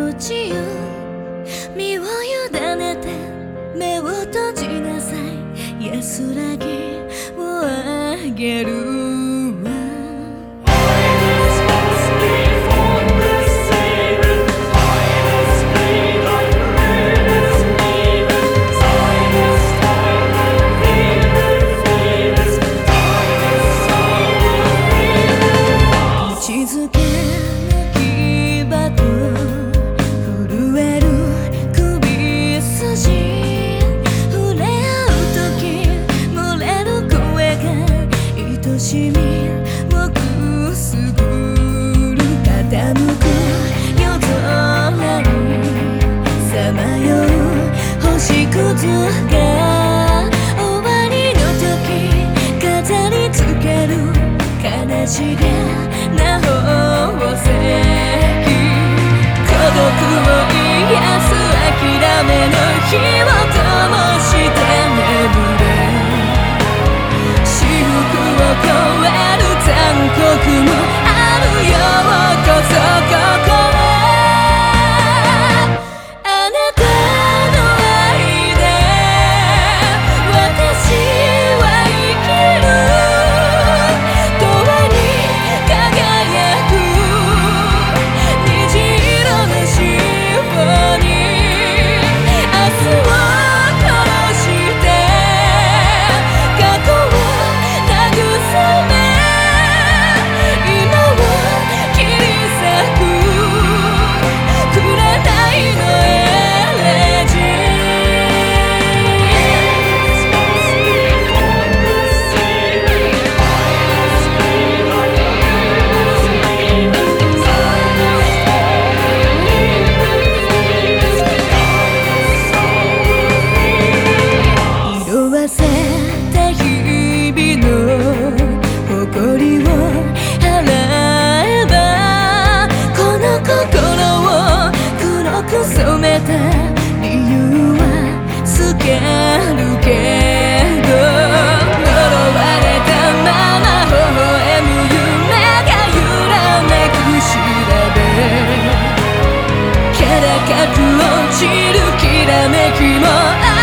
ちよ身を委ねて目を閉じなさい安らぎをあげるわ静けな牙と震える首筋触れ合う時漏れる声が愛しみをくすぐる傾く夜空にさまよう星屑が終わりの時飾りつける悲しげな宝石孤独を癒す諦めの火を灯して眠れ至福を超える残酷もあるようこそここはあなたの愛で私は生きる染めた理由は透けるけど呪われたまま微笑む夢が揺らめく調べからかく落ちるきらめきも